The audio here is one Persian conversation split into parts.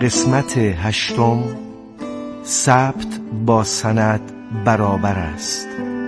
قسمت 8 ثبت با سند برابر است.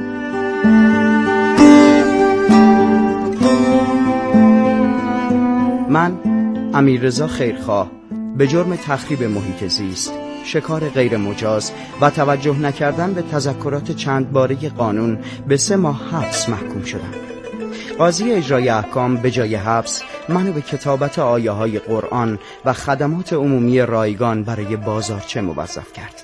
من امیررضا خیرخواه به جرم تخریب محیط زیست، شکار غیر مجاز و توجه نکردن به تذکرات چند باره قانون به 3 ماه حبس محکوم شدم. قاضی اجرای احکام به جای حبس منو به کتابت آیه‌های قرآن و خدمات عمومی رایگان برای بازارچه موظف کرد.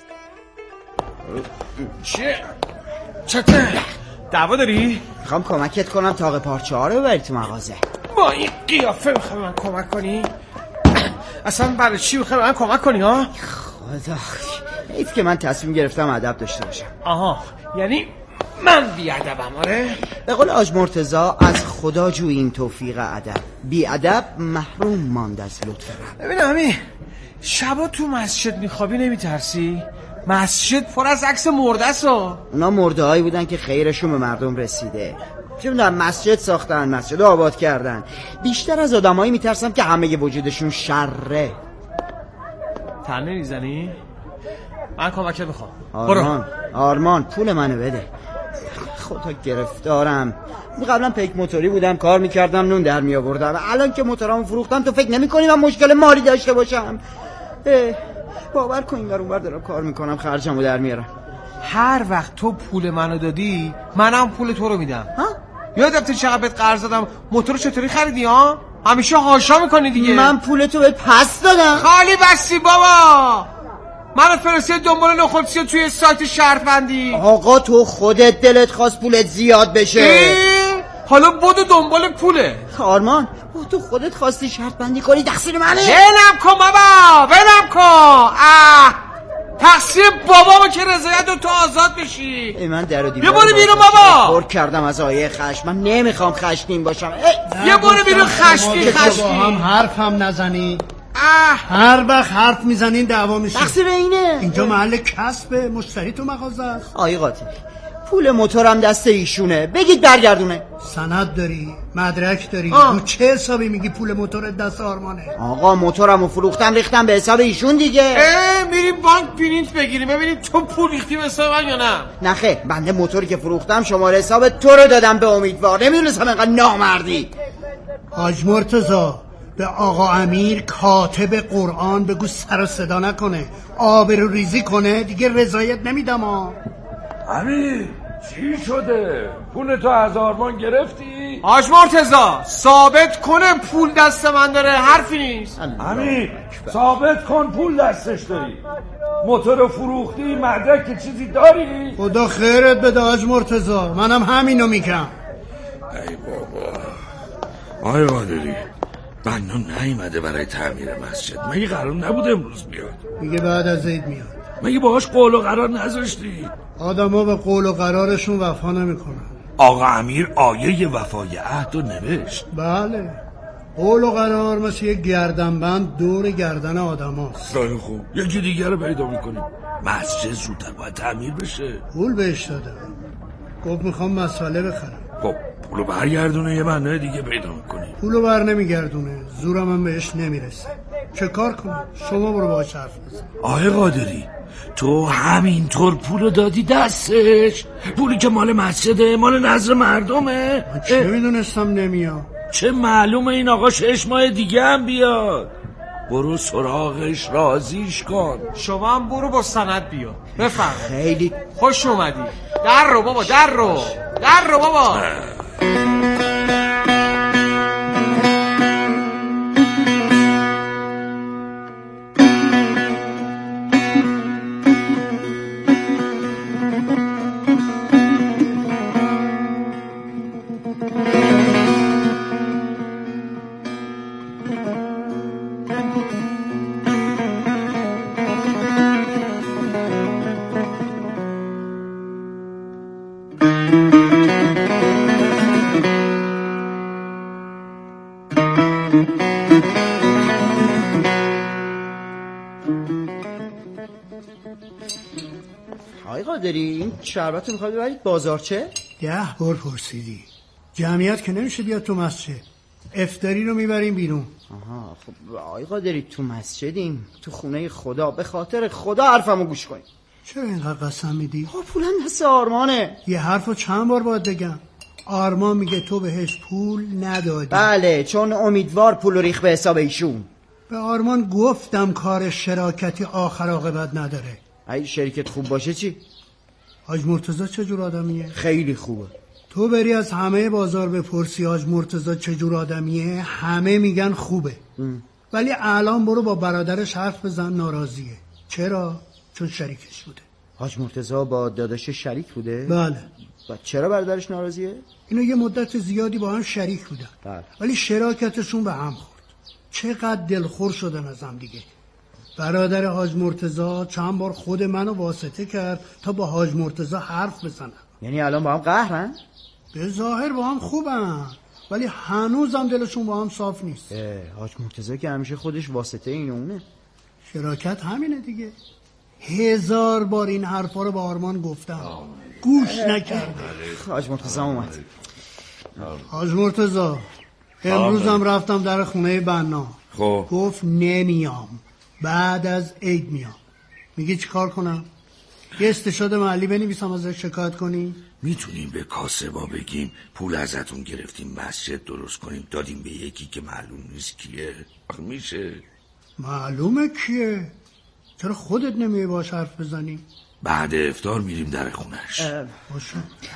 چته؟ دعوا داری؟ میخوام کمکت کنم تاق پارچه ها رو ببری تو مغازه. با این قیافه میخوای من کمک کنی؟ اصلا برای چی میخوای من کمک کنی ها؟ خدا، حیف که من تصمیم گرفتم ادب داشته باشم. آها، یعنی من بی‌ادبم؟ آره؟ به قول حاج مرتضی از خدا جو این توفیق ادب، بی ادب محروم ماند از لطف رب. ببین همین شبا تو مسجد میخوابی نمیترسی؟ مسجد پر از عکس مرده است. اونا مرده هایی بودن که خیرشون به مردم رسیده. چه میدونم، مسجد ساختن، مسجد آباد کردن. بیشتر از آدمایی میترسم که همه وجودشون شره. تنه میزنی؟ من کمکت میخوام. آرمان پول منو بده. خدا گرفتارم. قبلا پیک موتوری بودم، کار میکردم، نون در میآوردم. الان که موتورامو فروختم تو فکر نمی‌کنی من مشکل مالی داشته باشم؟ باور کن اینور اونور دارم کار میکنم، خرجمو در میارم. هر وقت تو پول منو دادی منم پول تو رو میدم. یادت چقدر بهت قرض دادم؟ موتور چطوری خریدی ها؟ همیشه هاشا میکنی دیگه. من پول تو بهت پس دادم. خالی بستی بابا. منو فرستید دنبال نخودسی توی سایت شرط بندی. آقا تو خودت دلت خواست پولت زیاد بشه. حالا بدو دنبال پوله. آرمان تو خودت خواستی شرط بندی کنی، تقصیر منه. ولم کن بابا، ولم کن. تقصیر بابا که رضایت و تو آزاد بشی. من در و دیوار یه باری بیرون بابا. پر کردم از آیه خشم. من نمیخوام خشمگین باشم. یه باری بیرون خشمگین. هم حرف هم نزنی. هر وقت حرف میزنین دعوا میشه. تقصیر اینه. اینجا محل کسب مشتری تو مغازه است. آقای قاطی، پول موتورم دست ایشونه، بگید برگردونه. سند داری؟ مدرک داری؟ رو چه حسابی میگی پول موتور دست آرمانه؟ آقا موتورمو فروختم، ریختم به حساب ایشون دیگه. میریم بانک پرینت بگیریم ببینیم تو پول ریختی به حساب من یا نه. نخه، بنده موتوری که فروختم شماره حساب تو رو دادم به امیدوار. نمیدونستم اینقدر نامردی. حاج مرتضی به آقا امیر کاتب قرآن بگو سر و صدا نکنه، آبرو ریزی کنه، دیگه رضایت نمیدم. امیر چی شده؟ پول تو از آرمان گرفتی؟ حاج مرتضی ثابت کنه پول دست من داره، حرفی نیست. امیر ثابت کن پول دستش داری. موتور فروختی، مدرک چیزی داری؟ خدا خیرت بده حاج مرتضی، منم همینو میگم. ای بابا آقای قادری، بنا نیومده برای تعمیر مسجد؟ مگه قرار نبود امروز بیاد؟ میگه بعد از عید میاد. مگه باهاش قول و قرار نذاشتی؟ آدما به قول و قرارشون وفا نمیکنن. آقا امیر آیه وفای عهد رو نوشت. بله، قول و قرار مثل یک گردنبند دور گردن آدم هاست. خیلی خوب، یکی دیگر رو پیدا میکنیم. مسجد زودتر باید تعمیر بشه. پول بهش دادم، گفت میخوام مسئله بخرم. خب پولو برگردونه، یه بنای دیگه پیدا میکنیم. پولو بر نمیگردونه، زورم هم بهش نمیرسه. چه کار کنم؟ شما برو باهاش حرف بزن. آقای قادری تو همینطور پولو دادی دستش؟ پولی که مال مسجده، مال نظر مردمه. من چه میدونستم نمیاد؟ چه معلومه این آقا 6 ماه دیگه هم بیاد. برو سراغش، راضیش کن. شما هم برو با سند بیا. بفرمایید. خیلی خوش اومدی. در رو بابا، در رو بابا. آقای قادری این شربت رو میخواد ببرید بازارچه؟ 10 بار پرسیدی. جمعیت که نمیشه بیاد تو مسجد. افطاری رو میبریم بیرون. آها خب آقای قادری تو مسجدیم، تو خونه خدا، به خاطر خدا حرفمو گوش کنید. چرا اینقدر قسم میدی؟ پولم دست آرمانه. یه حرفو چند بار باید بگم؟ آرمان میگه تو بهش پول ندادی. بله چون امیدوار پول ریخ به حساب ایشون. به آرمان گفتم کار شراکتی آخر عاقبت نداره. اگه شرکت خوب باشه چی؟ حاج مرتضی چجور آدمیه؟ خیلی خوبه. تو بری از همه بازار بپرسی حاج مرتضی چجور آدمیه، همه میگن خوبه. ولی الان برو با برادرش حرف بزن، ناراضیه. چرا؟ چون شریکش بوده. حاج مرتضی با داداش شریک بوده؟ بله. و چرا برادرش ناراضیه؟ اینا یه مدت زیادی با هم شریک بودن. بله. ولی شراکتشون به هم خورد. چقدر دلخور شدن از هم دیگه. برادر حاج مرتضی چند بار خود منو واسطه کرد تا با حاج مرتضی حرف بزنم. یعنی الان با هم قهرن؟ به ظاهر با هم خوبن ولی هنوزم دلشون با هم صاف نیست. حاج مرتضی که همیشه خودش واسطه این اونه. شراکت همینه دیگه. 1000 بار این حرفا رو با آرمان گفتم گوش نکرده. حاج مرتضی اومد. حاج مرتضی امروزم رفتم در خونه بنا. خب گفت نمیام، بعد از عید میام. میگی چی کار کنم؟ یه استشهاد محلی بنویسم ازش شکایت کنی؟ میتونیم به کاسبا بگیم پول ازتون گرفتیم مسجد درست کنیم دادیم به یکی که معلوم نیست کیه؟ میشه؟ معلومه کیه. چرا خودت نمیای باش حرف بزنی؟ بعد افطار میریم در خونش. باشه.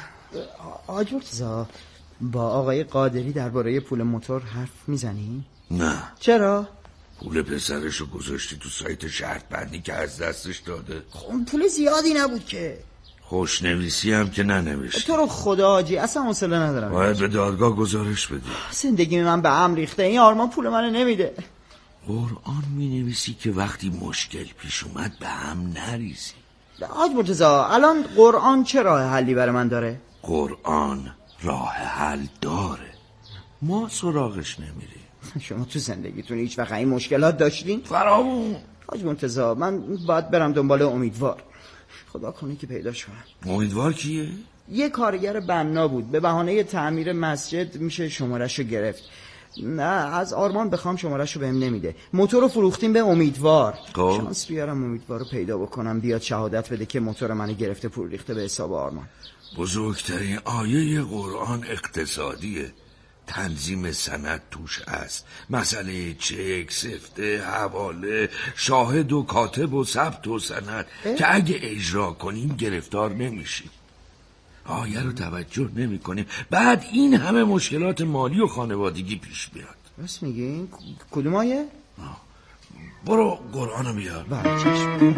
حاج مرتضی با آقای قادری درباره پول موتور حرف میزنی؟ نه. چرا؟ پول پسرشو گذاشتی تو سایت شرط بندی که از دستش داده. خب پول زیادی نبود که. خوشنویسی هم که ننوشتی. تو رو خدا حاجی اصلا حوصله ندارم. باید به دادگاه گزارش بدی. زندگی من به هم ریخته. این آرمان پول منو نمیده. قرآن مینویسی که وقتی مشکل پیش اومد به هم نریزی. حاج مرتضی الان قرآن چه راه حلی برای من داره؟ قرآن راه حل داره، ما سراغش نمیریم. شما تو زندگیتون هیچ وقت این مشکلات داشتین؟ فرامون. حاج مرتضی من باید برم دنبال امیدوار. خدا کنه که پیداش کنم. امیدوار کیه؟ یه کارگر بنا بود، به بهانه تعمیر مسجد میشه شماره‌شو گرفت. نه از آرمان بخوام شماره‌شو بهم نمیده. موتور رو فروختیم به امیدوار. شانس بیارم امیدوار رو پیدا بکنم بیاد شهادت بده که موتور منو گرفته پول ریخته به حساب آرمان. بزرگترین آیه قرآن اقتصادیه. تنظیم سند توش است، مسئله چک، سفته، حواله، شاهد و کاتب و ثبت و سند که اگه اجرا کنیم گرفتار نمیشیم. آیه رو توجه نمی کنیم، بعد این همه مشکلات مالی و خانوادگی پیش بیاد. راست میگین؟ کدوم آیه؟ برو قرآن رو بیار. بله چشم.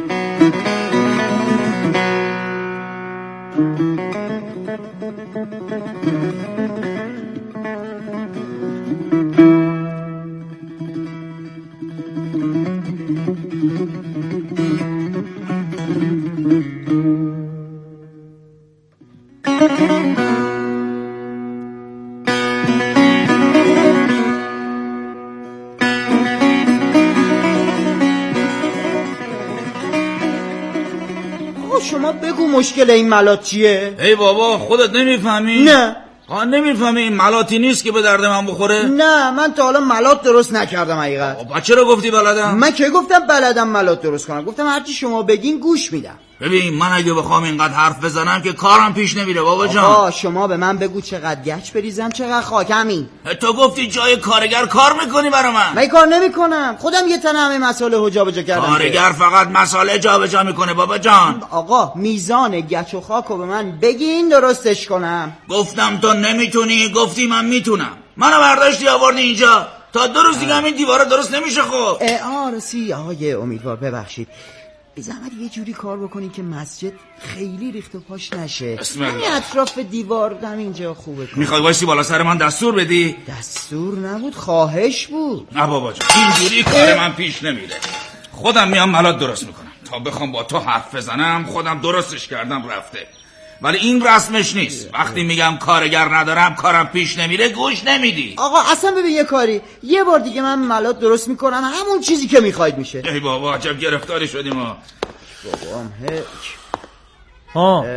شما بگو مشکل این ملات چیه؟ ای بابا خودت نمیفهمی؟ نه. نمیفهمی این ملاتی نیست که به درد من بخوره؟ نه من تا حالا ملات درست نکردم حقیقت. چرا گفتی بلدم؟ من که گفتم بلدم ملات درست کنم، گفتم هرچی شما بگین گوش میدم. ببین من اگه بخوام اینقدر حرف بزنم که کارم پیش نمیره بابا جان. شما به من بگو چقدر گچ بریزم چقدر خاک. همین. تو گفتی جای کارگر کار میکنی برا من کار نمیکنم، خودم یه تنه همه مسائل جابجا کردم. کارگر فقط مسائل جابجا میکنه بابا جان. آقا میزان گچ و خاکو به من بگین درستش کنم. گفتم تو نمیتونی، گفتی من میتونم. منو برداشتی آوردی اینجا تا 2 روز دیگه همین دیواره درست نمیشه. خب رسی آقای امیدوار ببخشید، بی زحمت یه جوری کار بکنی که مسجد خیلی ریخت و پاش نشه. همین اطراف دیوار همینجا خوبه. میخوای وایسی بالا سر من دستور بدی؟ دستور نبود، خواهش بود. نه بابا جان اینجوری کار من پیش نمیره. خودم میام ملات درست میکنم. تا بخوام با تو حرف بزنم خودم درستش کردم رفته. ولی این رسمش نیست. وقتی میگم کارگر ندارم کارم پیش نمیره گوش نمیدی. آقا اصلا ببین یه کاری، یه بار دیگه من ملات درست میکنم همون چیزی که میخواید میشه. ای بابا عجب گرفتاری شدیم ما. بابام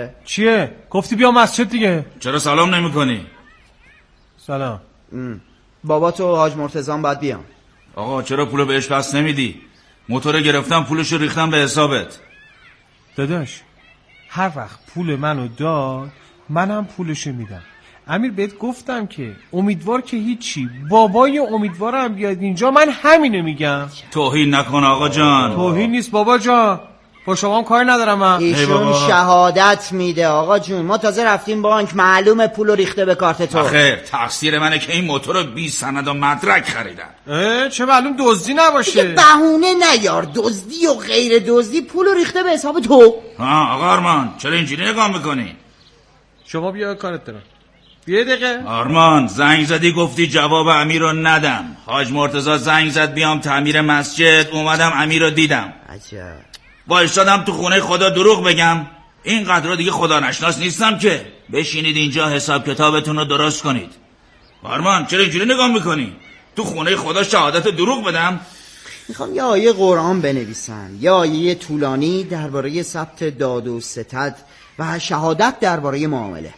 چیه؟ گفتی بیا مسجد دیگه. چرا سلام نمی کنی؟ سلام. بابا تو حاج مرتضی باید بیام. آقا چرا پولو بهش پس نمیدی؟ موتور گرفتم پولشو ریختم به حسابت. داداش هر وقت پول منو داد منم پولشو میدم. امیر بهت گفتم که امیدوار که هیچی، بابای امیدوارم بیاد اینجا، من همینو میگم. توهین نکن آقا جان. توهین نیست بابا جان، با شما هم کاری ندارم من. ایشون شهادت میده آقا جون، ما تازه رفتیم بانک معلومه پولو ریخته به کارت تو. آخه تقصیر منه که این موتور رو بی سند و مدرک خریدن. چه معلوم دزدی نباشه. بهونه نیار، دزدی و غیر دزدی پولو ریخته به حساب تو. آقا آرمان چرا اینجوری نگاه میکنی؟ شما بیا کارت دارم. بیا دقیقه. آرمان زنگ زدی گفتی جواب امیر رو ندم. حاج مرتضی زنگ زد بیام تعمیر مسجد، اومدم امیر رو دیدم. عجب. وایسادم تو خونه خدا دروغ بگم؟ اینقدر دیگه خدا نشناس نیستم که. بشینید اینجا حساب کتابتون رو درست کنید. آرمان چرا اینجوری نگاه میکنی؟ تو خونه خدا شهادت دروغ بدم؟ میخوام یه آیه قرآن بنویسم، یه آیه طولانی درباره ثبت داد و ستد و شهادت درباره معامله.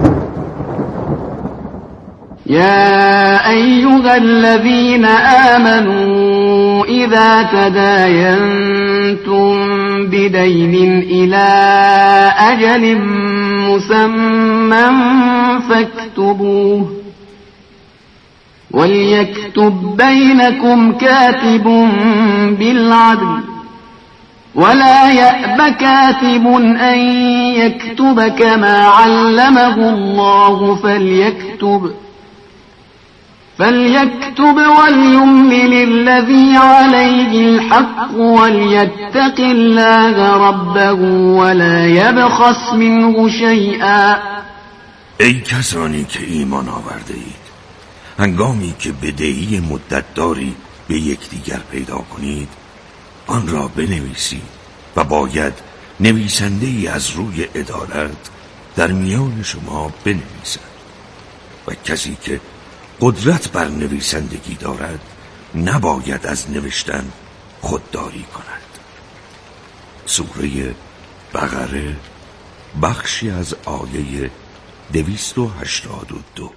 يا أيها الذين آمنوا إذا تداينتم بدين إلى أجل مسمى فاكتبوه وليكتب بينكم كاتب بالعدل ولا يأب كاتب أن يكتب كما علمه الله فليكتب وليملل الذي عليه الحق وليتق الله ربه ولا يبخس منه شيئا. ای کسانی که ایمان آورده اید، هنگامی که بدهی مدتداری به یکدیگر پیدا کنید آن را بنویسید و باید نویسنده ای از روی عدالت در میان شما بنویسد و کسی که قدرت بر نویسندگی دارد نباید از نوشتن خودداری کند. سوره بقره بخشی از آیه 282.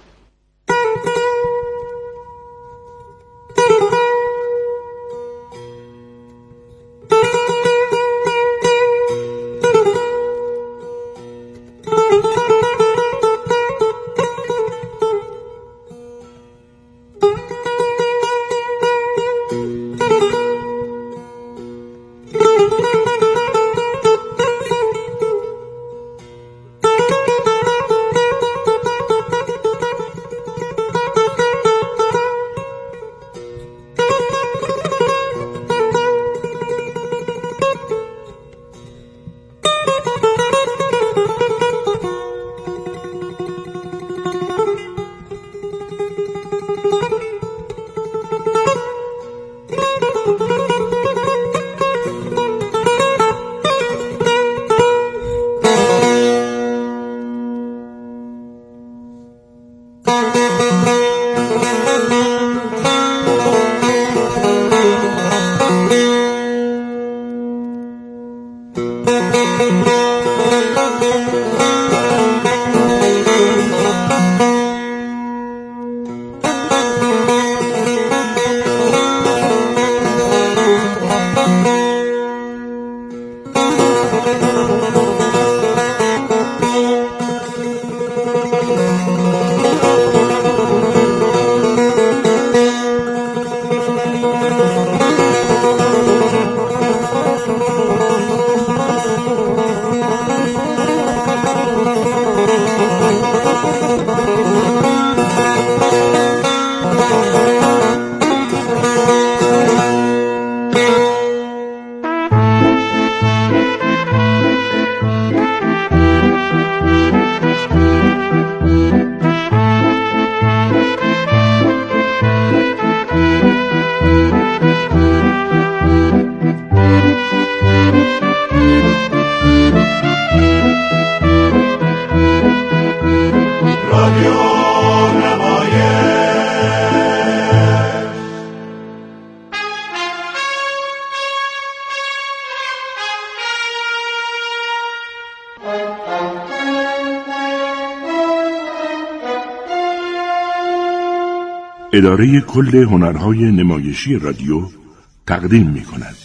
اداره کل هنرهای نمایشی رادیو تقدیم می‌کند.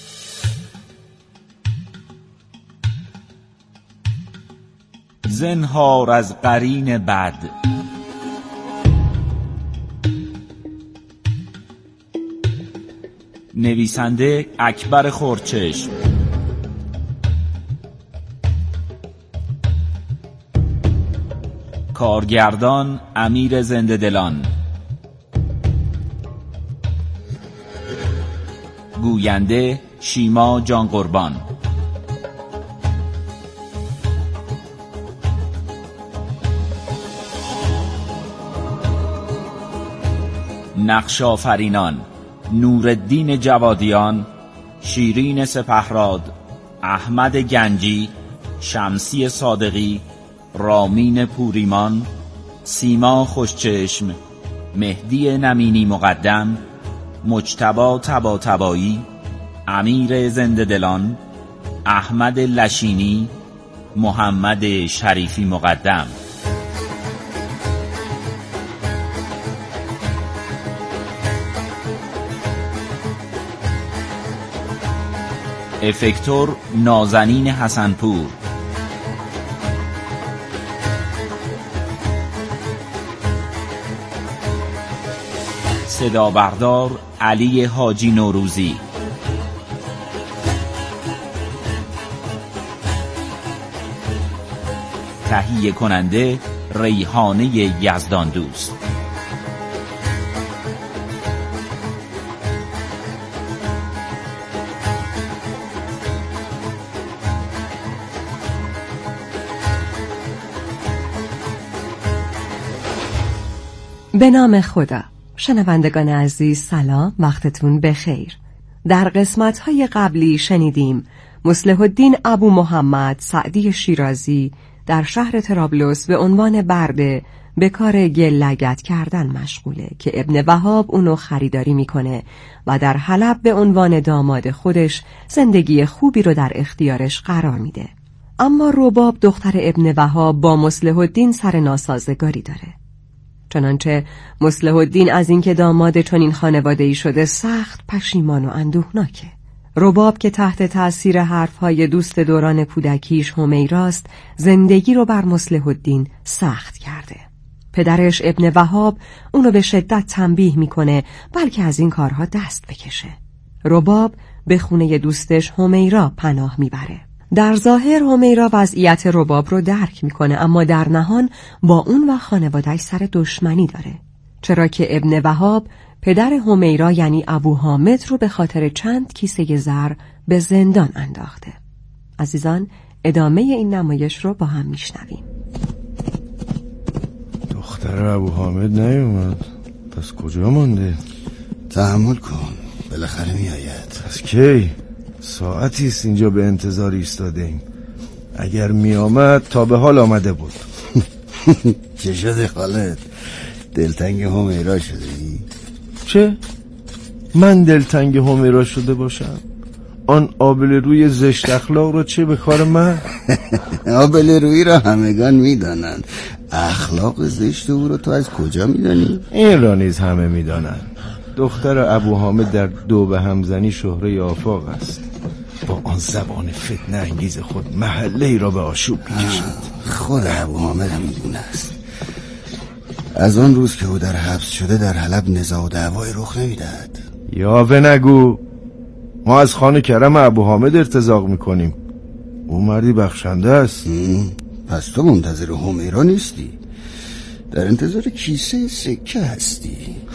زنهار از قرین بد. نویسنده اکبر خردچشم. کارگردان امیر زنده‌دلان. گوینده شیما جان قربان. نقش آفرینان: نورالدین جوادیان، شیرین سپهراد، احمد گنجی، شمسی صادقی، رامین پوریمان، سیما خوشچشم، مهدی نمینی مقدم، مجتبی طباطبایی، امیر زنده‌دلان، احمد لشینی، محمد شریفی مقدم. افکتور نازنین حسنپور. صدا بردار علی حاجی نوروزی. تهیه کننده ریحانه یزدان دوست. به نام خدا. شنوندگان عزیز سلام، وقتتون بخیر. در قسمت‌های قبلی شنیدیم مصلح الدین ابو محمد سعدی شیرازی در شهر طرابلس به عنوان برده به کار گل لگد کردن مشغوله که ابن وهاب اونو خریداری میکنه و در حلب به عنوان داماد خودش زندگی خوبی رو در اختیارش قرار میده. اما رباب دختر ابن وهاب با مصلح الدین سر ناسازگاری داره. چنانچه مصلح الدین از اینکه داماد چنین خانواده‌ای شده سخت پشیمان و اندوهناکه. رباب که تحت تأثیر حرفهای دوست دوران کودکیش همیراست، زندگی رو بر مصلح الدین سخت کرده. پدرش ابن وهاب اونو به شدت تنبیه میکنه بلکه از این کارها دست بکشه. رباب به خونه دوستش همیرا پناه میبره. در ظاهر همیرا وضعیت رباب رو درک میکنه، اما در نهان با اون و خانواده‌اش سر دشمنی داره، چرا که ابن وهاب پدر همیرا یعنی ابو حامد رو به خاطر چند کیسه زر به زندان انداخته. عزیزان، ادامه این نمایش رو با هم میشنویم. دختر ابو حامد نیومد، پس کجا مونده؟ تحمل کن، بالاخره میآید. پس کی؟ ساعتیست اینجا به انتظار ایستاده ایم. اگر می آمد تا به حال آمده بود. چه شده خالد؟ دلتنگ همیرا شده ای؟ چه؟ من دلتنگ همیرا شده باشم؟ آن آبل روی زشت اخلاق رو چه به کار من؟ آبل روی را همگان می دانند، اخلاق زشت او رو تو از کجا می دانی؟ این را نیز همه می دانند. دختر ابو حامد در دو به همزنی شهره آفاق است. با آن زبان فتنه انگیز خود محله ای را به آشوب می‌کشد. خود ابو حامد هم میدونه است. از آن روز که او در حبس شده در حلب نزاع و دعوای رخ نمیدهد. یاوه نگو، ما از خان کرم ابو حامد ارتزاق میکنیم. او مردی بخشنده است. پس تو منتظر همیرا نیستی، در انتظار کیسه سکه هستی.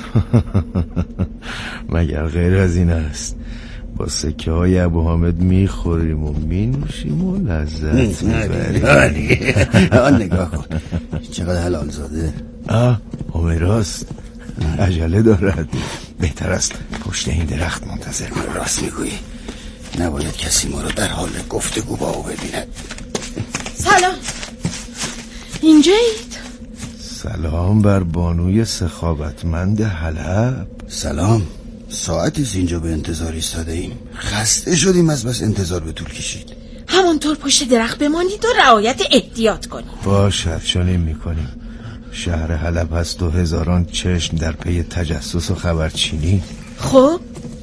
مگر غیر از این است؟ با سکه های ابو حامد میخوریم و مینوشیم و لذت میبریم. آن نگاه کن چقدر حلال زاده. همیراست، عجله دارد. بهتر است پشت این درخت منتظر کنیم. راست میگویی، نباید کسی ما رو در حال گفتگو با او ببیند. سلام، اینجایید؟ سلام بر بانوی سخاوتمند حلب. سلام، ساعتیست اینجا به انتظار ایستاده ایم. خسته شدیم از بس انتظار به طول کشید. همانطور پشت درخت بمانید و رعایت احتیاط کنید. باشد، چنین میکنیم. شهر حلب هست و هزاران چشم در پی تجسس و خبرچینی. خب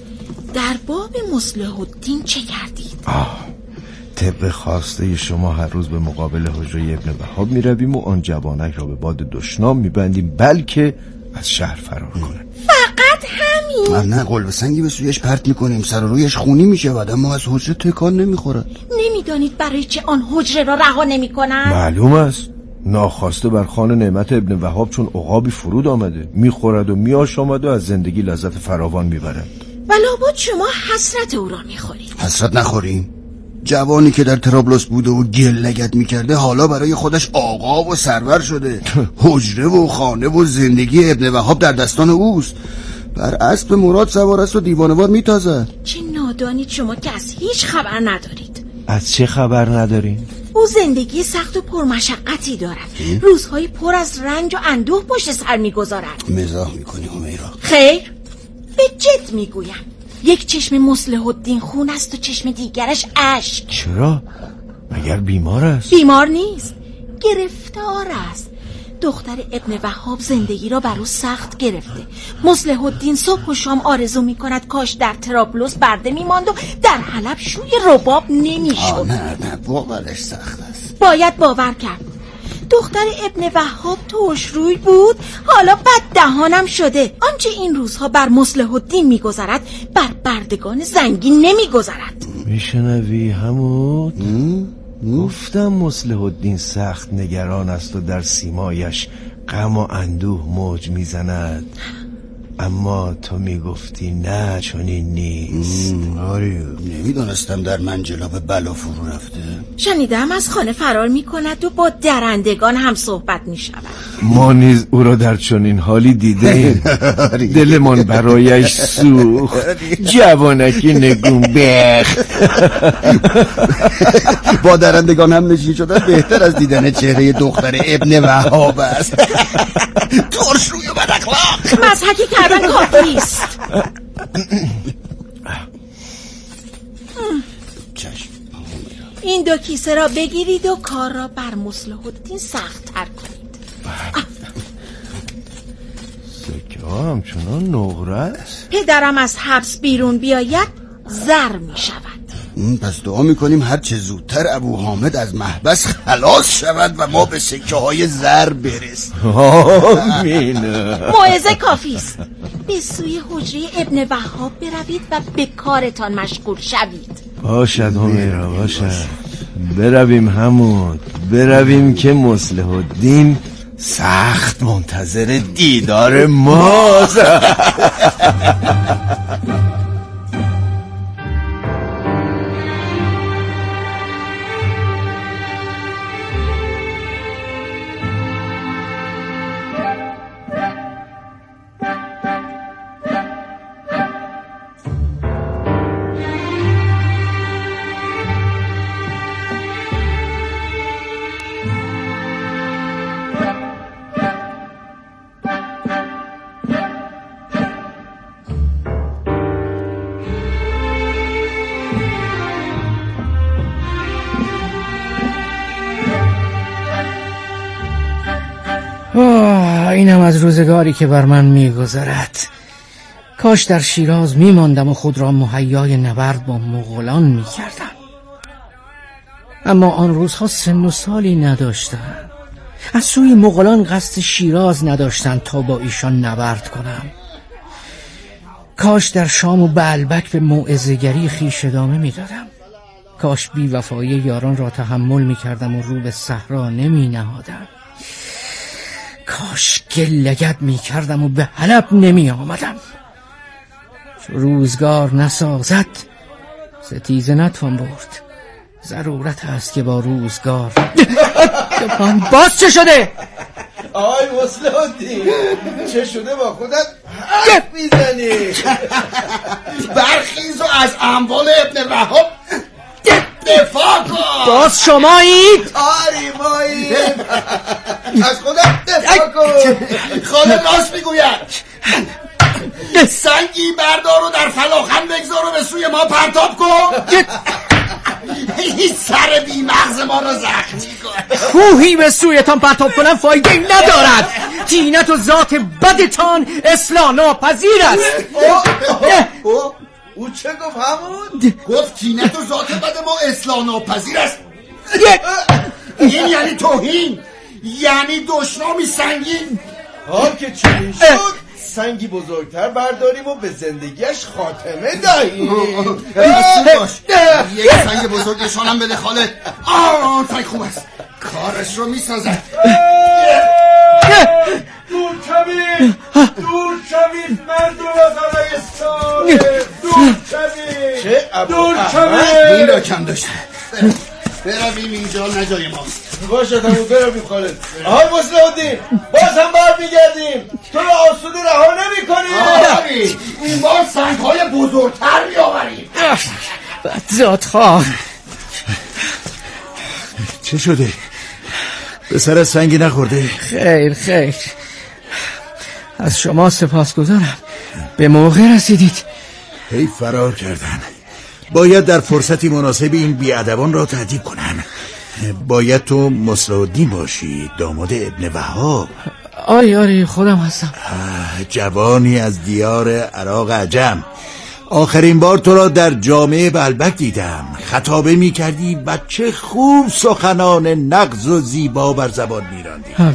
در باب مصلح الدین چه کردید؟ طبق خواسته شما هر روز به مقابل حجره ابن وهاب می رویم و آن جوانک را به باد دشنام می بندیم بلکه از شهر فرار کنه. فقط همین؟ نه قلب سنگی به سویش پرت می کنیم، سر و رویش خونی می شود اما از حجره تکان نمی خورد. نمیدانید برای چه آن حجره را رها نمی کنند؟ معلوم است، ناخواسته بر خوان نعمت ابن وهاب چون عقابی فرود آمده، می خورد و می آشامد و از زندگی لذت فراوان می برد. ولابد شما حسرت او را می خورید. حسرت نخوریم. جوانی که در طرابلس بوده و گل لگد میکرده حالا برای خودش آقا و سرور شده. حجره و خانه و زندگی ابن وهاب در دستان اوست. بر اسب مراد سوار است و دیوانوار میتازد. چه نادانید شما که از هیچ خبر ندارید. از چه خبر نداریم؟ او زندگی سخت و پرمشقتی دارد. روزهای پر از رنج و اندوه پشت سر میگذارد. مزاح میکنی همیرا؟ خیر، به جد میگویم. یک چشم مصلح الدین خون است و چشم دیگرش اشک. چرا؟ مگر بیمار است؟ بیمار نیست، گرفتار است. دختر ابن وهاب زندگی را بر او سخت گرفته. مصلح الدین صبح و شام آرزو می کند کاش در طرابلس برده می ماند و در حلب شوی رباب نمی شد. نه باورش سخت است. باید باور کرد. دختر ابن وهاب ترشروی بود، حالا بد دهانم شده. آنچه این روزها بر مصلح الدین میگذرد بر بردگان زنگین نمیگذرد. میشنوی حمود؟ گفتم مصلح الدین سخت نگران است و در سیمایش غم و اندوه موج میزند، اما تو میگفتی نه چنین نیست. آره نمیدانستم در منجلاب بلا فرو رفته. شنیدم از خانه فرار میکند و با درندگان هم صحبت میشود. ما نیز او را در چنین حالی دیدیم. دلمان برایش سوخت. جوانکی نگون بخت. با درندگان هم نشین شدن بهتر از دیدن چهره دختر ابن وهاب است. ترشروی و بد اخلاق. مضحکی کردن کافی است. این دو کیسه را بگیرید و کار را بر مصلح الدین سخت تر کنید. سکه ها همچنان نقره است. پدرم از حبس بیرون بیاید زر می شود. پس دعا میکنیم هر چه زودتر ابو حامد از محبس خلاص شود و ما به سکه های زر برسیم. آمین. موعظه کافی است. به سوی حجره ابن وهاب بروید و به کارتان مشغول شوید. باشد همیرا باشد. برویم حمود، برویم که مصلح الدین سخت منتظر دیدار ماست. اینم از روزگاری که بر من میگذرد. کاش در شیراز میماندم و خود را مهیای نبرد با مغولان میکردم. اما آن روزها سن و سالی نداشتم. از سوی مغولان قصد شیراز نداشتند تا با ایشان نبرد کنم. کاش در شام و بعلبک به موعظه‌گری خویش ادامه میدادم. کاش بی‌وفایی یاران را تحمل میکردم و رو به صحرا نمی نهادم. کاش گل لگد میکردم و به حلب نمی آمدم. چو روزگار نسازد ستیزه نتوان برد. ضرورت است که با روزگار باز چه شده؟ آی مصلح الدین چه شده با خودت حرف میزنی؟ برخیز و از اموال ابن وهاب دفاع کن. باز شمایید؟ آری مایید. از خودت دفاع کن. خانه راست میگوید. سنگی بردار و در فلاخن بگذار و به سوی ما پرتاب کن. این سر بی مغز ما رو زخمی کن. کوهی به سویتان پرتاب کنم فایده ندارد. طینت و ذات بدتان اصلاح ناپذیر است. او چه گفت همون؟ گفت طینت و ذات بد ما اصلاح ناپذیر است. این یعنی توهین، یعنی دشنامی سنگین. حال که چنین شد سنگی بزرگتر برداریم و به زندگیش خاتمه دهیم. یک سنگ بزرگ نشانم بده خالد. سنگ خوب است، کارش رو میسازد. دور شوید، دور شوید مردم از آقای دور شوید، دور شوید. این را کم داشته. برویم، اینجا نجای ماست. باشه تموم، برویم خالد. آهای مصلح الدین، باز هم برمیگردیم. تو رو آسوده رها نمی کنیم. این بار سنگ‌های بزرگتر می‌آوریم. بدزادخواه. چه شده؟ به سر سنگی نخورده؟ خیر از شما سپاسگزارم، به موقع رسیدید. هی فرار کردن. باید در فرصتی مناسب این بیادبان را تهدید کنن. باید تو مصلح الدین باشی، داماد ابن وهاب. آری خودم هستم. جوانی از دیار عراق عجم. آخرین بار تو را در جامعه بلبک دیدم، خطابه می کردی، بچه خوب سخنان نغز و زیبا بر زبان می راندی.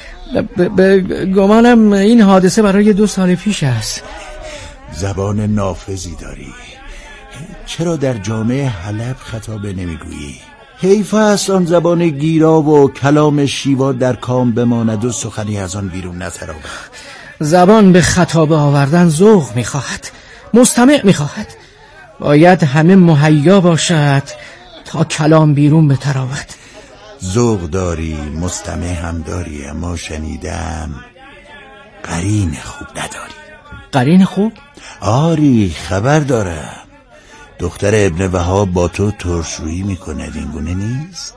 به گمانم این حادثه برای 2 سال پیش است. زبان نافذی داری، چرا در جامعه حلب خطابه نمی گویی؟ حیف است آن زبان گیرا و کلام شیوا در کام بماند و سخنی از آن بیرون نترابد. زبان به خطابه آوردن ذوق می خواهد، مستمع می خواهد. باید همه مهیا باشد تا کلام بیرون بتراود. ذوق داری، مستمع هم داری، اما شنیدم قرین خوب نداری. قرین خوب؟ آری، خبر دارم. دختر ابن وهاب با تو ترشرویی میکند، این گونه نیست؟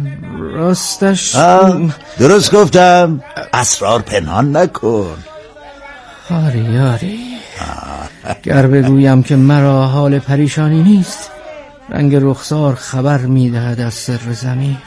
راستش درست گفتم، اسرار پنهان نکن. آری گر بگویم که مرا حال پریشانی نیست، رنگ رخسار خبر میدهد از سر ضمیر.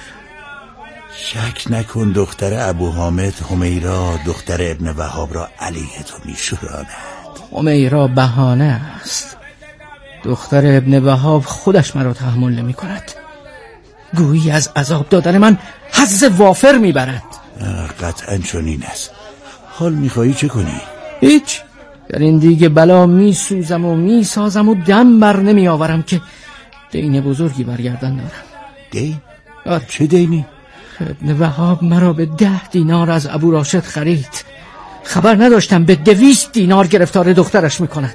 شک نکن دختر ابو حامد همیرا دختر ابن وهاب را علیه تو میشوراند. همیرا بهانه است. دختر ابن وهاب خودش مرا تحمل نمی کند. گویی از عذاب دادن من حظ وافر میبرد. قطعا چنین است. حال میخواهی چه کنی؟ هیچ. در این دیگه بلا میسوزم و میسازم و دم بر نمی آورم که دین بزرگی برگردن دارم. دین؟ چه دینی؟ ابن وهاب مرا به 10 دینار از ابو راشد خرید. خبر نداشتم به 200 دینار گرفتار دخترش میکند.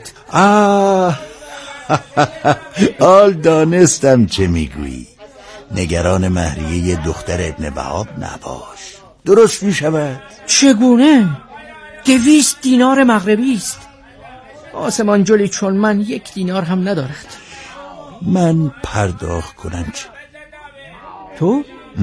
حال دانستم چه میگویی. نگران مهریه دختر ابن وهاب نباش، درست میشود. چگونه؟ 200 دینار مغربی است. آسمان جلی چون من 1 دینار هم ندارد. من پرداخت کنم چه؟ تو؟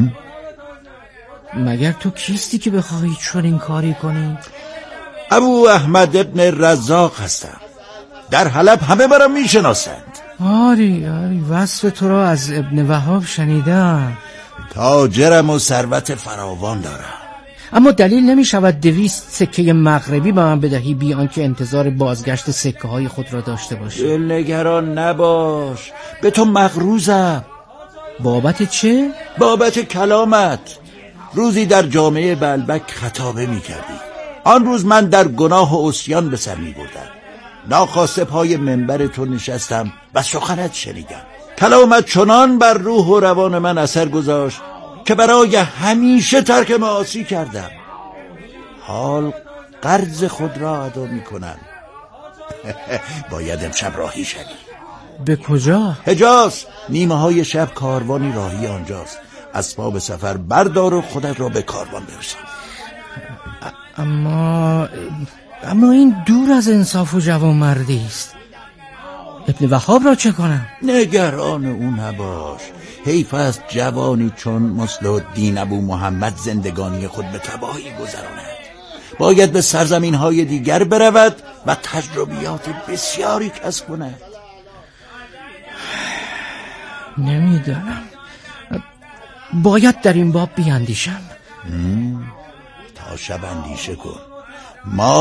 مگر تو کیستی که بخواهی چون این کاری کنی؟ ابو احمد ابن رزاق هستم. در حلب همه برام میشناسند. آری وصف تو را از ابن وهاب شنیدم. تاجرم و ثروت فراوان دارم. اما دلیل نمی شود 200 سکه مغربی به من بدهی بی آنکه انتظار بازگشت سکه های خود را داشته باشی. نگران نباش، به تو مغروزم. بابت چه؟ بابت کلامت. روزی در جامعه بلبک خطابه می کردی. آن روز من در گناه و عصیان به سر می بردم. ناخواسته پای منبر تو نشستم و سخنت شنیدم. کلامت چنان بر روح و روان من اثر گذاشت که برای همیشه ترک معاصی کردم. حال قرض خود را ادا می کنم. باید امشب راهی شوی. به کجا؟ حجاز. نیمه های شب کاروانی راهی آنجاست. اسباب سفر بردار و خودت را به کاروان برسان. اما این دور از انصاف و جوانمردی است. ابن وهاب را چه کنم؟ نگران او نباش. حیف است جوانی چون مصلح الدین ابو محمد زندگانی خود به تباهی گذراند. باید به سرزمین های دیگر برود و تجربیات بسیاری کسب کند. نمیدانم. باید در این باب بیاندیشم. تا شب اندیشه کن. ما